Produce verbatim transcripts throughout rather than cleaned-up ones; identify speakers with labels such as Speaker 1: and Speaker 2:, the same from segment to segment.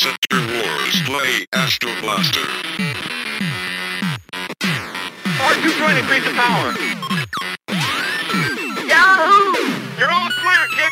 Speaker 1: Sector Wars, play Astro Blaster.
Speaker 2: R two join increase the power. Yahoo! You're all clear, kid.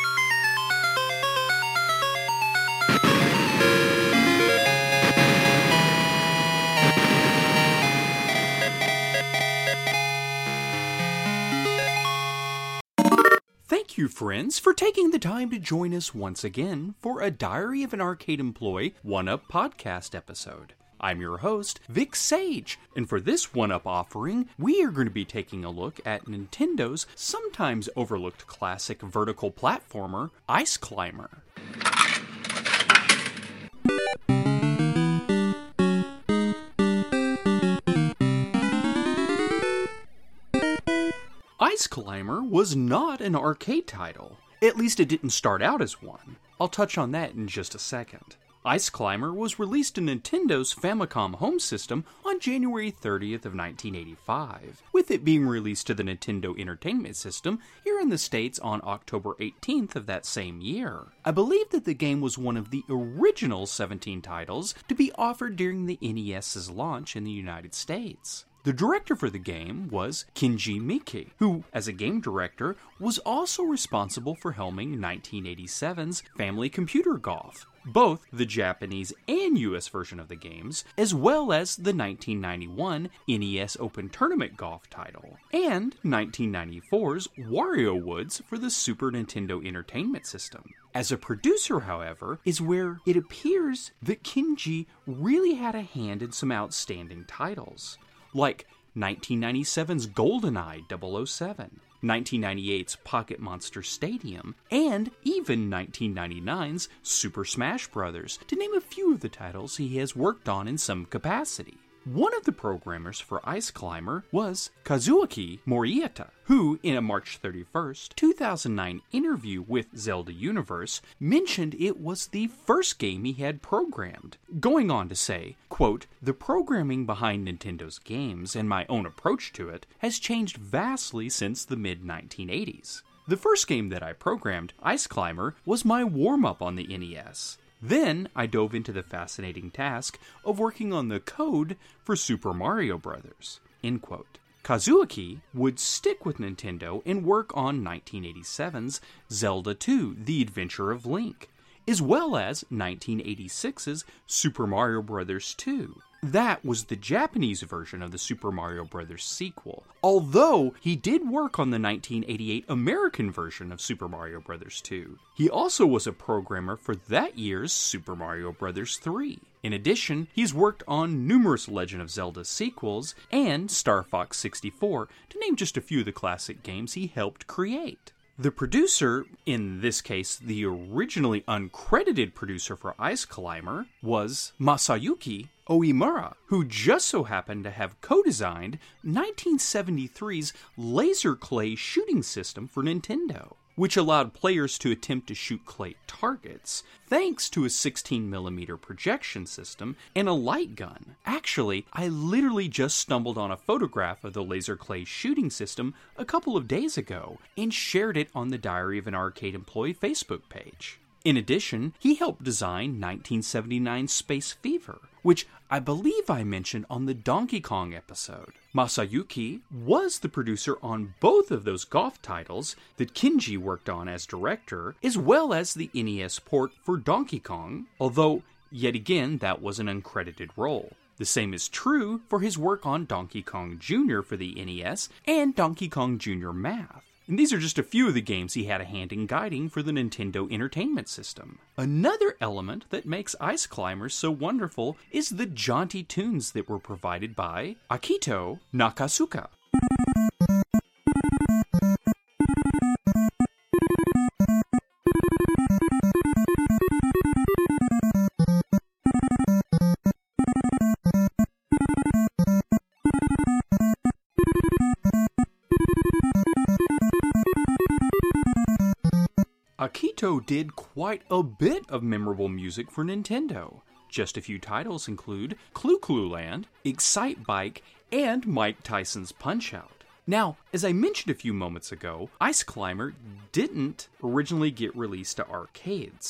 Speaker 3: Thank you, friends, for taking the time to join us once again for a Diary of an Arcade Employee one-up podcast episode. I'm your host, Vic Sage, and for this one-up offering, we are going to be taking a look at Nintendo's sometimes overlooked classic vertical platformer, Ice Climber. Ice Climber was not an arcade title. At least it didn't start out as one. I'll touch on that in just a second. Ice Climber was released in Nintendo's Famicom Home System on January thirtieth of nineteen eighty-five, with it being released to the Nintendo Entertainment System here in the States on October eighteenth of that same year. I believe that the game was one of the original seventeen titles to be offered during the N E S's launch in the United States. The director for the game was Kinji Miki, who, as a game director, was also responsible for helming nineteen eighty-seven's Family Computer Golf, both the Japanese and U S version of the games, as well as the nineteen ninety-one N E S Open Tournament Golf title, and nineteen ninety-four's Wario Woods for the Super Nintendo Entertainment System. As a producer, however, is where it appears that Kinji really had a hand in some outstanding titles, like nineteen ninety-seven's GoldenEye double oh seven, nineteen ninety-eight's Pocket Monster Stadium, and even nineteen ninety-nine's Super Smash Bros., to name a few of the titles he has worked on in some capacity. One of the programmers for Ice Climber was Kazuaki Morita, who, in a March thirty-first, two thousand nine interview with Zelda Universe, mentioned it was the first game he had programmed, going on to say, quote, "The programming behind Nintendo's games and my own approach to it has changed vastly since the mid nineteen eighties. The first game that I programmed, Ice Climber, was my warm-up on the N E S. Then I dove into the fascinating task of working on the code for Super Mario Bros." End quote. Kazuaki would stick with Nintendo and work on nineteen eighty-seven's Zelda two, The Adventure of Link, as well as nineteen eighty-six's Super Mario Bros. two. That was the Japanese version of the Super Mario Bros. Sequel, although he did work on the nineteen eighty-eight American version of Super Mario Bros. two. He also was a programmer for that year's Super Mario Bros. three. In addition, he's worked on numerous Legend of Zelda sequels and Star Fox sixty-four, to name just a few of the classic games he helped create. The producer, in this case the originally uncredited producer for Ice Climber, was Masayuki Oimura, who just so happened to have co-designed nineteen seventy-three's laser clay shooting system for Nintendo, which allowed players to attempt to shoot clay targets, thanks to a sixteen millimeter projection system and a light gun. Actually, I literally just stumbled on a photograph of the laser clay shooting system a couple of days ago, and shared it on the Diary of an Arcade Employee Facebook page. In addition, he helped design nineteen seventy-nine's Space Fever, which I believe I mentioned on the Donkey Kong episode. Masayuki was the producer on both of those golf titles that Kinji worked on as director, as well as the N E S port for Donkey Kong, although, yet again, that was an uncredited role. The same is true for his work on Donkey Kong Junior for the N E S and Donkey Kong Junior Math. And these are just a few of the games he had a hand in guiding for the Nintendo Entertainment System. Another element that makes Ice Climber so wonderful is the jaunty tunes that were provided by Akito Nakasuka. Akito did quite a bit of memorable music for Nintendo. Just a few titles include Clu Clu Land, Excite Bike, and Mike Tyson's Punch-Out! Now, as I mentioned a few moments ago, Ice Climber didn't originally get released to arcades.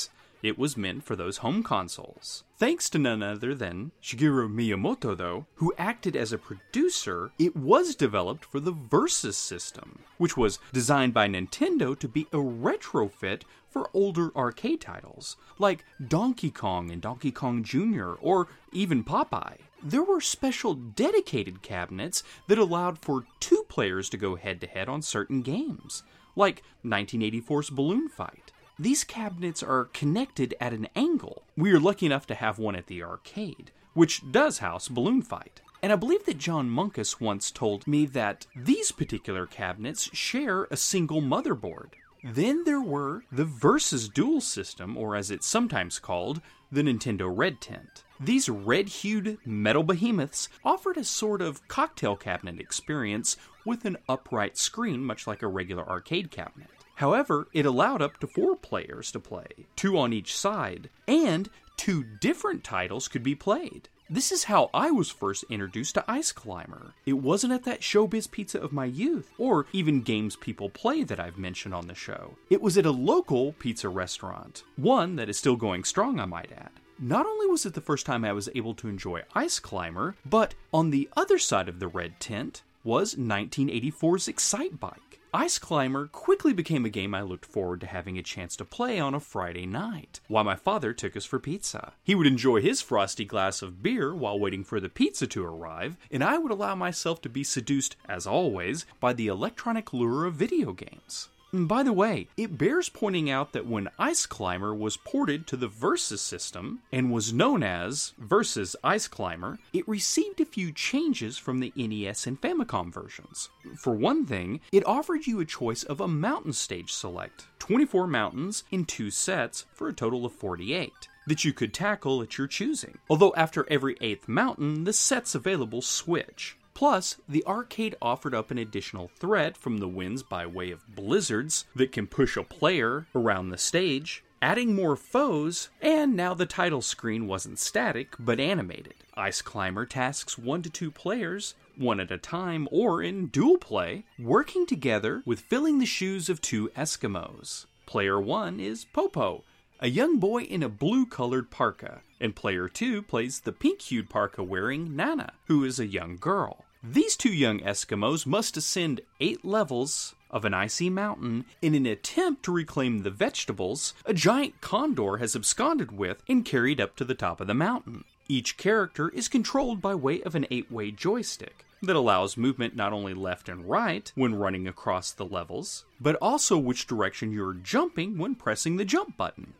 Speaker 3: It was meant for those home consoles. Thanks to none other than Shigeru Miyamoto, though, who acted as a producer, it was developed for the Versus system, which was designed by Nintendo to be a retrofit for older arcade titles, like Donkey Kong and Donkey Kong Junior, or even Popeye. There were special dedicated cabinets that allowed for two players to go head-to-head on certain games, like nineteen eighty-four's Balloon Fight. These cabinets are connected at an angle. We are lucky enough to have one at the arcade, which does house Balloon Fight. And I believe that John Munkus once told me that these particular cabinets share a single motherboard. Then there were the Versus Dual System, or as it's sometimes called, the Nintendo Red Tent. These red-hued metal behemoths offered a sort of cocktail cabinet experience with an upright screen, much like a regular arcade cabinet. However, it allowed up to four players to play, two on each side, and two different titles could be played. This is how I was first introduced to Ice Climber. It wasn't at that Showbiz Pizza of my youth, or even Games People Play that I've mentioned on the show. It was at a local pizza restaurant, one that is still going strong, I might add. Not only was it the first time I was able to enjoy Ice Climber, but on the other side of the red tent was nineteen eighty-four's Excitebike. Ice Climber quickly became a game I looked forward to having a chance to play on a Friday night, while my father took us for pizza. He would enjoy his frosty glass of beer while waiting for the pizza to arrive, and I would allow myself to be seduced, as always, by the electronic lure of video games. By the way, it bears pointing out that when Ice Climber was ported to the Versus system, and was known as Versus Ice Climber, it received a few changes from the N E S and Famicom versions. For one thing, it offered you a choice of a mountain stage select, twenty-four mountains in two sets for a total of forty-eight, that you could tackle at your choosing. Although after every eighth mountain, the sets available switch. Plus, the arcade offered up an additional threat from the winds by way of blizzards that can push a player around the stage, adding more foes, and now the title screen wasn't static, but animated. Ice Climber tasks one to two players, one at a time or in dual play, working together with filling the shoes of two Eskimos. Player one is Popo, a young boy in a blue-colored parka, and player two plays the pink-hued parka-wearing Nana, who is a young girl. These two young Eskimos must ascend eight levels of an icy mountain in an attempt to reclaim the vegetables a giant condor has absconded with and carried up to the top of the mountain. Each character is controlled by way of an eight-way joystick that allows movement not only left and right when running across the levels, but also which direction you're jumping when pressing the jump button.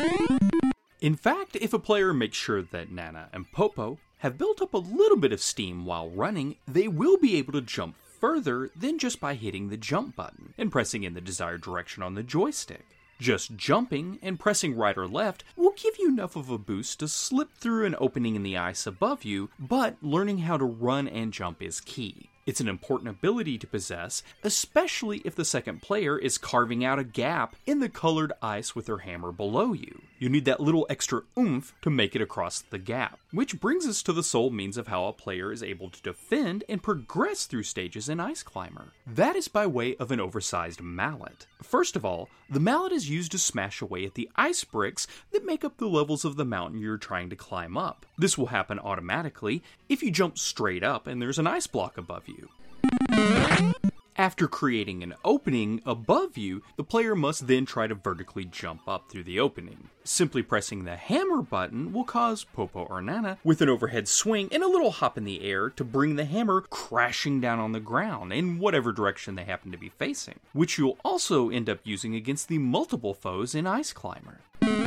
Speaker 3: In fact, if a player makes sure that Nana and Popo have built up a little bit of steam while running, they will be able to jump further than just by hitting the jump button and pressing in the desired direction on the joystick. Just jumping and pressing right or left will give you enough of a boost to slip through an opening in the ice above you, but learning how to run and jump is key. It's an important ability to possess, especially if the second player is carving out a gap in the colored ice with their hammer below you. You need that little extra oomph to make it across the gap. Which brings us to the sole means of how a player is able to defend and progress through stages in Ice Climber. That is by way of an oversized mallet. First of all, the mallet is used to smash away at the ice bricks that make up the levels of the mountain you're trying to climb up. This will happen automatically if you jump straight up and there's an ice block above you. After creating an opening above you, the player must then try to vertically jump up through the opening. Simply pressing the hammer button will cause Popo or Nana with an overhead swing and a little hop in the air to bring the hammer crashing down on the ground in whatever direction they happen to be facing, which you'll also end up using against the multiple foes in Ice Climber.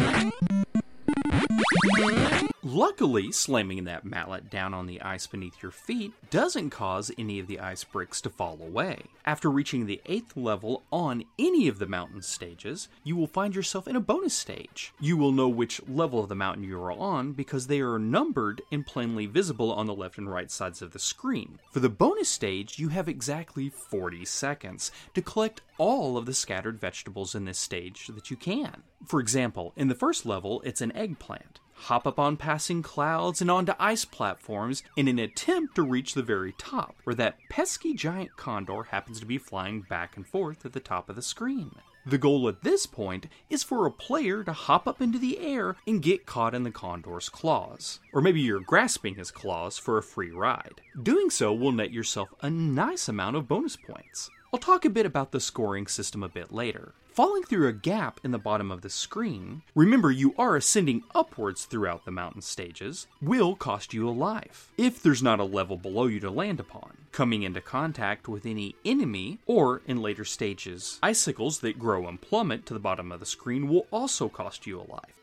Speaker 3: Luckily, slamming that mallet down on the ice beneath your feet doesn't cause any of the ice bricks to fall away. After reaching the eighth level on any of the mountain stages, you will find yourself in a bonus stage. You will know which level of the mountain you are on because they are numbered and plainly visible on the left and right sides of the screen. For the bonus stage, you have exactly forty seconds to collect all of the scattered vegetables in this stage that you can. For example, in the first level, it's an eggplant. Hop up on passing clouds and onto ice platforms in an attempt to reach the very top, where that pesky giant condor happens to be flying back and forth at the top of the screen. The goal at this point is for a player to hop up into the air and get caught in the condor's claws. Or maybe you're grasping his claws for a free ride. Doing so will net yourself a nice amount of bonus points. I'll talk a bit about the scoring system a bit later. Falling through a gap in the bottom of the screen, remember you are ascending upwards throughout the mountain stages, will cost you a life, if there's not a level below you to land upon. Coming into contact with any enemy, or in later stages, icicles that grow and plummet to the bottom of the screen will also cost you a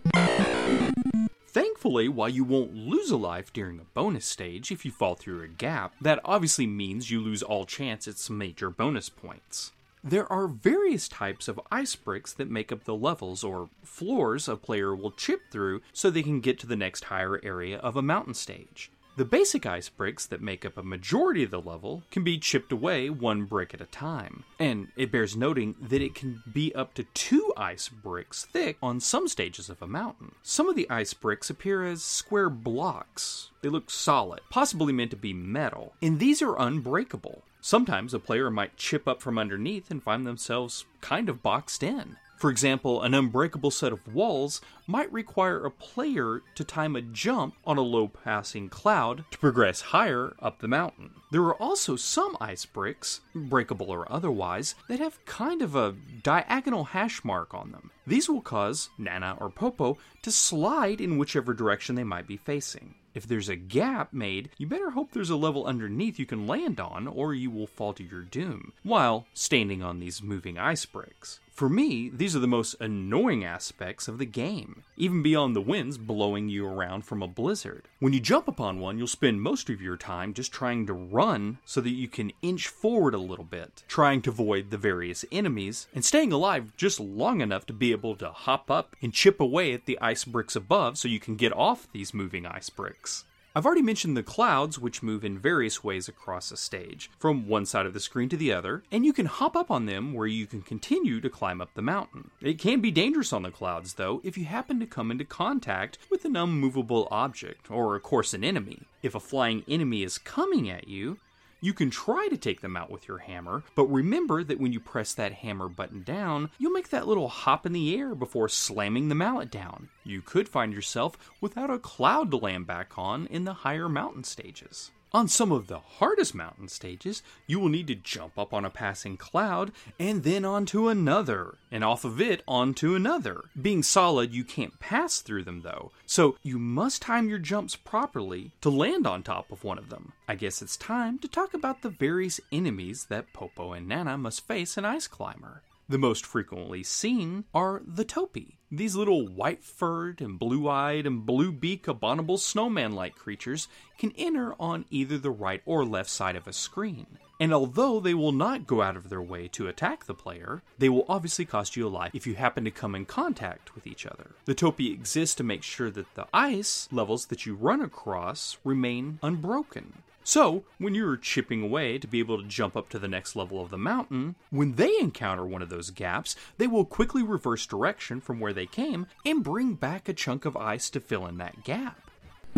Speaker 3: life. Thankfully, while you won't lose a life during a bonus stage if you fall through a gap, that obviously means you lose all chance at some major bonus points. There are various types of ice bricks that make up the levels or floors a player will chip through so they can get to the next higher area of a mountain stage. The basic ice bricks that make up a majority of the level can be chipped away one brick at a time, and it bears noting that it can be up to two ice bricks thick on some stages of a mountain. Some of the ice bricks appear as square blocks. They look solid, possibly meant to be metal, and these are unbreakable. Sometimes a player might chip up from underneath and find themselves kind of boxed in. For example, an unbreakable set of walls might require a player to time a jump on a low-passing cloud to progress higher up the mountain. There are also some ice bricks, breakable or otherwise, that have kind of a diagonal hash mark on them. These will cause Nana or Popo to slide in whichever direction they might be facing. If there's a gap made, you better hope there's a level underneath you can land on, or you will fall to your doom, while standing on these moving ice bricks. For me, these are the most annoying aspects of the game, even beyond the winds blowing you around from a blizzard. When you jump upon one, you'll spend most of your time just trying to run so that you can inch forward a little bit, trying to avoid the various enemies, and staying alive just long enough to be able to hop up and chip away at the ice bricks above so you can get off these moving ice bricks. I've already mentioned the clouds, which move in various ways across a stage, from one side of the screen to the other, and you can hop up on them where you can continue to climb up the mountain. It can be dangerous on the clouds, though, if you happen to come into contact with an unmovable object, or of course an enemy. If a flying enemy is coming at you, you can try to take them out with your hammer, but remember that when you press that hammer button down, you'll make that little hop in the air before slamming the mallet down. You could find yourself without a cloud to land back on in the higher mountain stages. On some of the hardest mountain stages, you will need to jump up on a passing cloud, and then onto another, and off of it onto another. Being solid, you can't pass through them though, so you must time your jumps properly to land on top of one of them. I guess it's time to talk about the various enemies that Popo and Nana must face in Ice Climber. The most frequently seen are the Topi. These little white-furred and blue-eyed and blue-beak abominable snowman-like creatures can enter on either the right or left side of a screen. And although they will not go out of their way to attack the player, they will obviously cost you a life if you happen to come in contact with each other. The Topi exist to make sure that the ice levels that you run across remain unbroken. So, when you're chipping away to be able to jump up to the next level of the mountain, when they encounter one of those gaps, they will quickly reverse direction from where they came and bring back a chunk of ice to fill in that gap.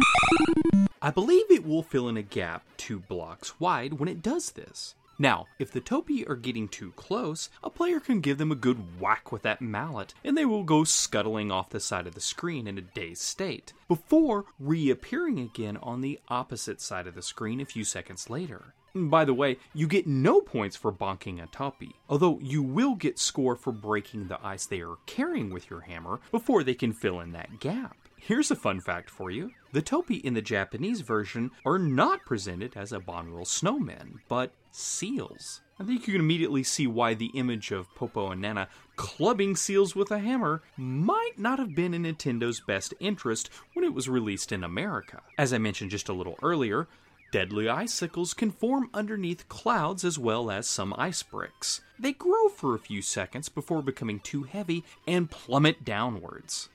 Speaker 3: I believe it will fill in a gap two blocks wide when it does this. Now, if the Topi are getting too close, a player can give them a good whack with that mallet, and they will go scuttling off the side of the screen in a dazed state, before reappearing again on the opposite side of the screen a few seconds later. By the way, you get no points for bonking a Topi, although you will get score for breaking the ice they are carrying with your hammer before they can fill in that gap. Here's a fun fact for you. The Topi in the Japanese version are not presented as abominable snowmen, but seals. I think you can immediately see why the image of Popo and Nana clubbing seals with a hammer might not have been in Nintendo's best interest when it was released in America. As I mentioned just a little earlier, deadly icicles can form underneath clouds as well as some ice bricks. They grow for a few seconds before becoming too heavy and plummet downwards.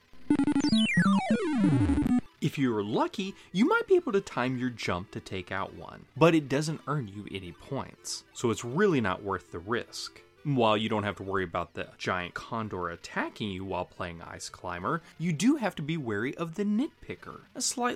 Speaker 3: If you're lucky, you might be able to time your jump to take out one, but it doesn't earn you any points, so it's really not worth the risk. While you don't have to worry about the giant condor attacking you while playing Ice Climber, you do have to be wary of the Nitpicker, a slightly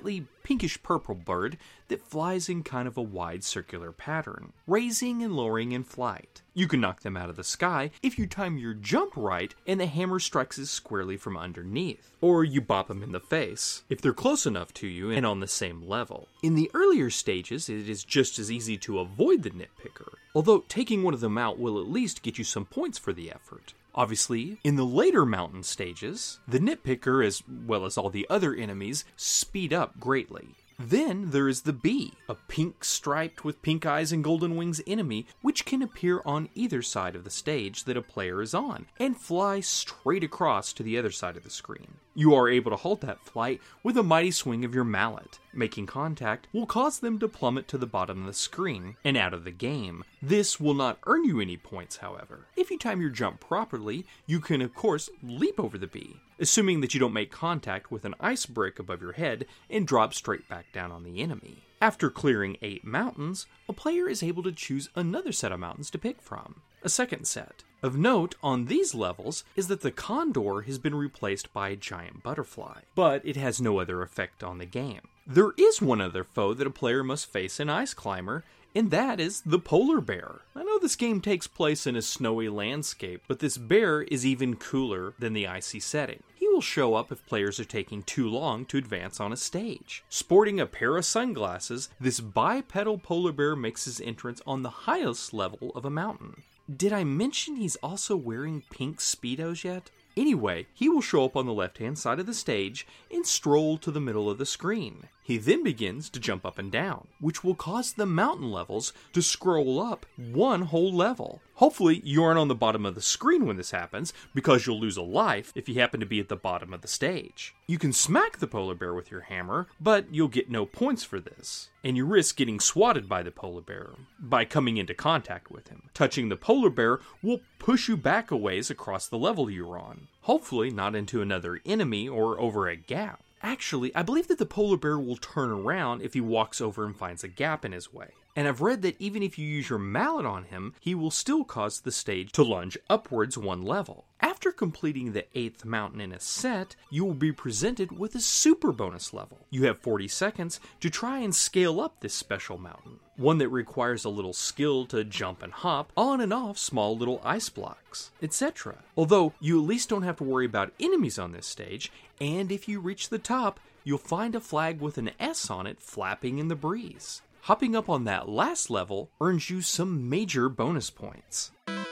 Speaker 3: pinkish purple bird that flies in kind of a wide circular pattern, raising and lowering in flight. You can knock them out of the sky if you time your jump right and the hammer strikes it squarely from underneath, or you bop them in the face if they're close enough to you and on the same level. In the earlier stages, it is just as easy to avoid the nitpicker, although taking one of them out will at least get you some points for the effort. Obviously, in the later mountain stages, the nitpicker, as well as all the other enemies, speed up greatly. Then there is the bee, a pink striped with pink eyes and golden wings enemy, which can appear on either side of the stage that a player is on, and fly straight across to the other side of the screen. You are able to halt that flight with a mighty swing of your mallet. Making contact will cause them to plummet to the bottom of the screen and out of the game. This will not earn you any points, however. If you time your jump properly, you can of course leap over the bee, assuming that you don't make contact with an ice brick above your head and drop straight back down on the enemy. After clearing eight mountains, a player is able to choose another set of mountains to pick from, a second set. Of note on these levels is that the condor has been replaced by a giant butterfly, but it has no other effect on the game. There is one other foe that a player must face in Ice Climber, and that is the polar bear. I know this game takes place in a snowy landscape, but this bear is even cooler than the icy setting. He will show up if players are taking too long to advance on a stage. Sporting a pair of sunglasses, this bipedal polar bear makes his entrance on the highest level of a mountain. Did I mention he's also wearing pink Speedos yet? Anyway, he will show up on the left-hand side of the stage and stroll to the middle of the screen. He then begins to jump up and down, which will cause the mountain levels to scroll up one whole level. Hopefully, you aren't on the bottom of the screen when this happens, because you'll lose a life if you happen to be at the bottom of the stage. You can smack the polar bear with your hammer, but you'll get no points for this, and you risk getting swatted by the polar bear by coming into contact with him. Touching the polar bear will push you back a ways across the level you're on, hopefully not into another enemy or over a gap. Actually, I believe that the polar bear will turn around if he walks over and finds a gap in his way. And I've read that even if you use your mallet on him, he will still cause the stage to lunge upwards one level. After completing the eighth mountain in a set, you will be presented with a super bonus level. You have forty seconds to try and scale up this special mountain, one that requires a little skill to jump and hop on and off small little ice blocks, et cetera. Although, you at least don't have to worry about enemies on this stage, and if you reach the top, you'll find a flag with an S on it flapping in the breeze. Hopping up on that last level earns you some major bonus points.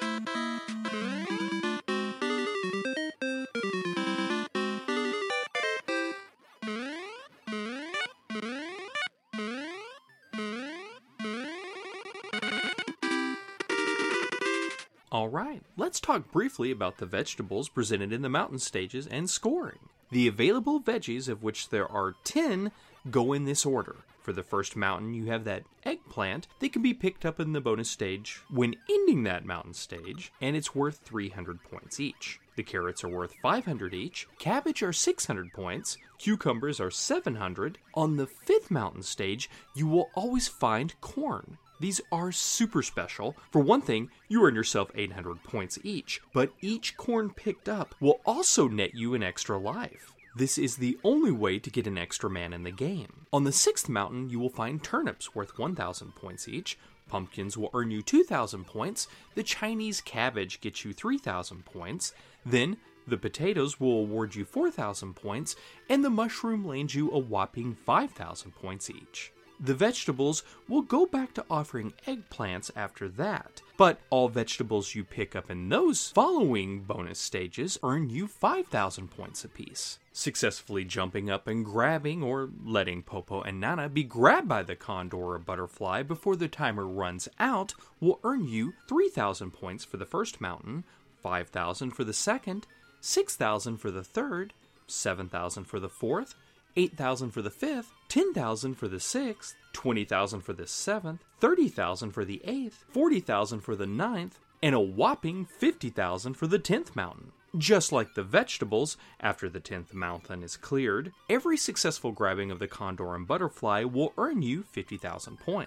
Speaker 3: Alright, let's talk briefly about the vegetables presented in the mountain stages and scoring. The available veggies, of which there are ten, go in this order. For the first mountain, you have that eggplant that can be picked up in the bonus stage when ending that mountain stage, and it's worth three hundred points each. The carrots are worth five hundred each, cabbage are six hundred points, cucumbers are seven hundred. On the fifth mountain stage, you will always find corn. These are super special. For one thing, you earn yourself eight hundred points each, but each corn picked up will also net you an extra life. This is the only way to get an extra man in the game. On the sixth mountain, you will find turnips worth one thousand points each, pumpkins will earn you two thousand points, the Chinese cabbage gets you three thousand points, then the potatoes will award you four thousand points, and the mushroom lands you a whopping five thousand points each. The vegetables will go back to offering eggplants after that, but all vegetables you pick up in those following bonus stages earn you five thousand points apiece. Successfully jumping up and grabbing or letting Popo and Nana be grabbed by the condor or butterfly before the timer runs out will earn you three thousand points for the first mountain, five thousand for the second, six thousand for the third, seven thousand for the fourth, eight thousand for the fifth, ten thousand for the sixth, twenty thousand for the seventh, thirty thousand for the eighth, forty thousand for the ninth, and a whopping fifty thousand for the tenth mountain. Just like the vegetables, after the tenth mountain is cleared, every successful grabbing of the condor and butterfly will earn you fifty thousand points.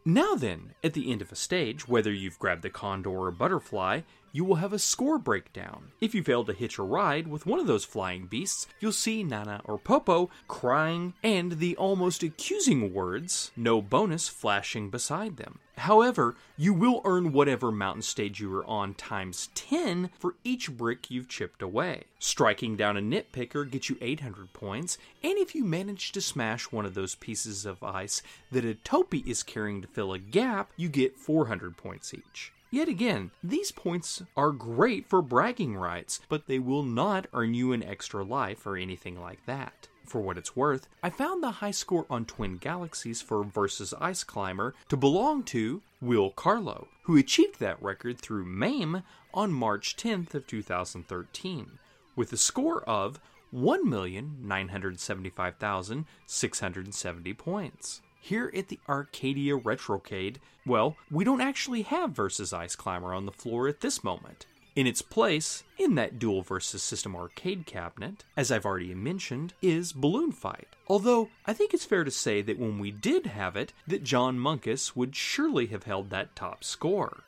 Speaker 3: Now then, at the end of a stage, whether you've grabbed the condor or butterfly, you will have a score breakdown. If you fail to hitch a ride with one of those flying beasts, you'll see Nana or Popo crying and the almost accusing words, "no bonus," flashing beside them. However, you will earn whatever mountain stage you are on times ten for each brick you've chipped away. Striking down a nitpicker gets you eight hundred points, and if you manage to smash one of those pieces of ice that a Topi is carrying to fill a gap, you get four hundred points each. Yet again, these points are great for bragging rights, but they will not earn you an extra life or anything like that. For what it's worth, I found the high score on Twin Galaxies for Versus Ice Climber to belong to Will Carlo, who achieved that record through MAME on March tenth of two thousand thirteen, with a score of one million nine hundred seventy-five thousand six hundred seventy points. Here at the Arcadia Retrocade, well, we don't actually have Versus Ice Climber on the floor at this moment. In its place, in that Dual Versus System arcade cabinet, as I've already mentioned, is Balloon Fight. Although, I think it's fair to say that when we did have it, that John Munkus would surely have held that top score.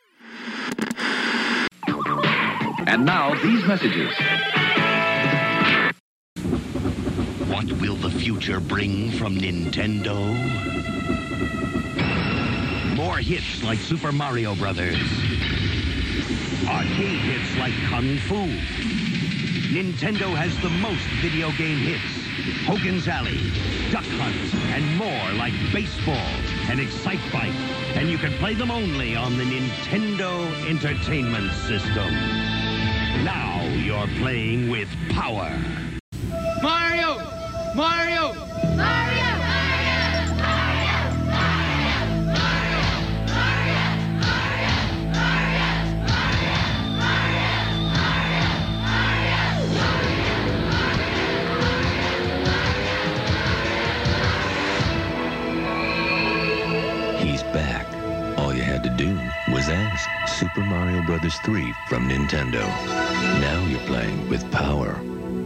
Speaker 4: And now, these messages.
Speaker 5: What will the future bring from Nintendo? More hits like Super Mario Brothers. Arcade hits like Kung Fu. Nintendo has the most video game hits. Hogan's Alley, Duck Hunt, and more like baseball and Excitebike. And you can play them only on the Nintendo Entertainment System. Now you're playing with power.
Speaker 2: Mario! Mario!
Speaker 6: Mario! Mario! Mario! Mario! Mario! Mario! Mario! Mario!
Speaker 7: He's back. All you had to do was ask. Super Mario Brothers three from Nintendo. Now you're playing with power.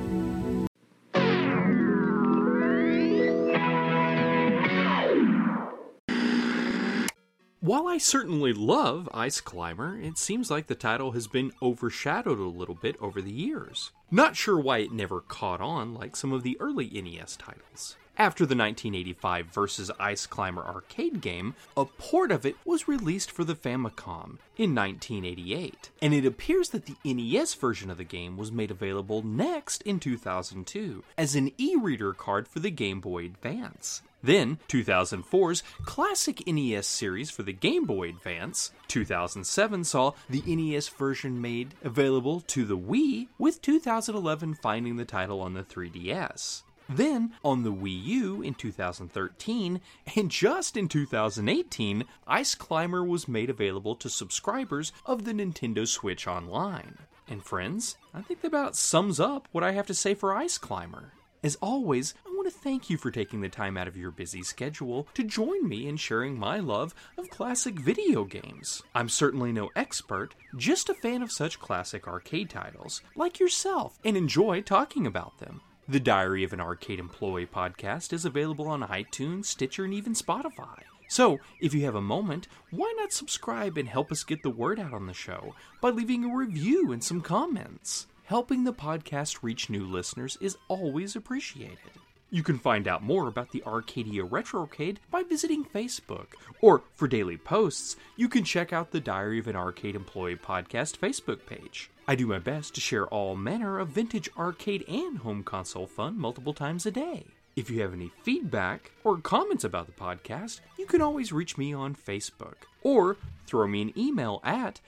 Speaker 3: While I certainly love Ice Climber, it seems like the title has been overshadowed a little bit over the years. Not sure why it never caught on like some of the early N E S titles. After the nineteen eighty-five Versus Ice Climber arcade game, a port of it was released for the Famicom in nineteen eighty-eight, and it appears that the N E S version of the game was made available next in two thousand two as an e-reader card for the Game Boy Advance. Then, two thousand four's classic N E S series for the Game Boy Advance. two thousand seven saw the N E S version made available to the Wii, with two thousand eleven finding the title on the three D S. Then, on the Wii U in two thousand thirteen, and just in two thousand eighteen, Ice Climber was made available to subscribers of the Nintendo Switch Online. And friends, I think that about sums up what I have to say for Ice Climber. As always, I want to thank you for taking the time out of your busy schedule to join me in sharing my love of classic video games. I'm certainly no expert, just a fan of such classic arcade titles, like yourself, and enjoy talking about them. The Diary of an Arcade Employee podcast is available on iTunes, Stitcher, and even Spotify. So, if you have a moment, why not subscribe and help us get the word out on the show by leaving a review and some comments? Helping the podcast reach new listeners is always appreciated. You can find out more about the Arcadia Retrocade by visiting Facebook, or for daily posts, you can check out the Diary of an Arcade Employee podcast Facebook page. I do my best to share all manner of vintage arcade and home console fun multiple times a day. If you have any feedback or comments about the podcast, you can always reach me on Facebook, or throw me an email at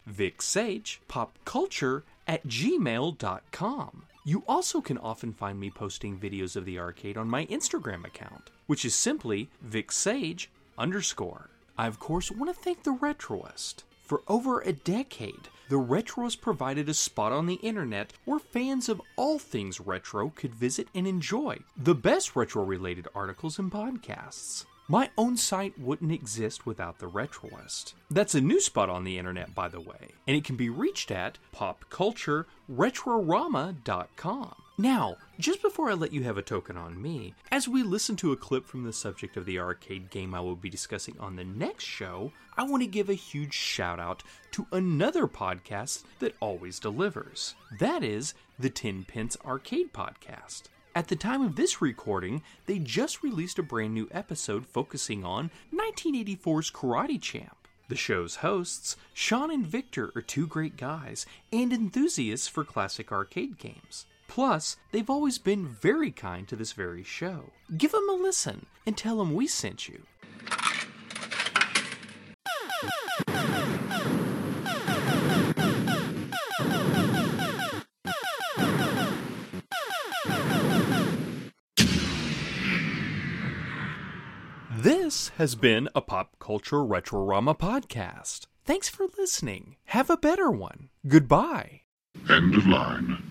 Speaker 3: vicsagepopculture at gmail dot com. You also can often find me posting videos of the arcade on my Instagram account, which is simply vicsage underscore. I of course want to thank the Retroist. For over a decade, the Retroist provided a spot on the internet where fans of all things retro could visit and enjoy the best retro-related articles and podcasts. My own site wouldn't exist without the Retroist. That's a new spot on the internet, by the way, and it can be reached at pop culture retrorama dot com. Now, just before I let you have a token on me, as we listen to a clip from the subject of the arcade game I will be discussing on the next show, I want to give a huge shout out to another podcast that always delivers. That is the Ten Pence Arcade Podcast. At the time of this recording, they just released a brand new episode focusing on nineteen eighty-four's Karate Champ. The show's hosts, Sean and Victor, are two great guys and enthusiasts for classic arcade games. Plus, they've always been very kind to this very show. Give them a listen and tell them we sent you. This has been a Pop Culture Retro-Rama podcast. Thanks for listening. Have a better one. Goodbye.
Speaker 1: End of line.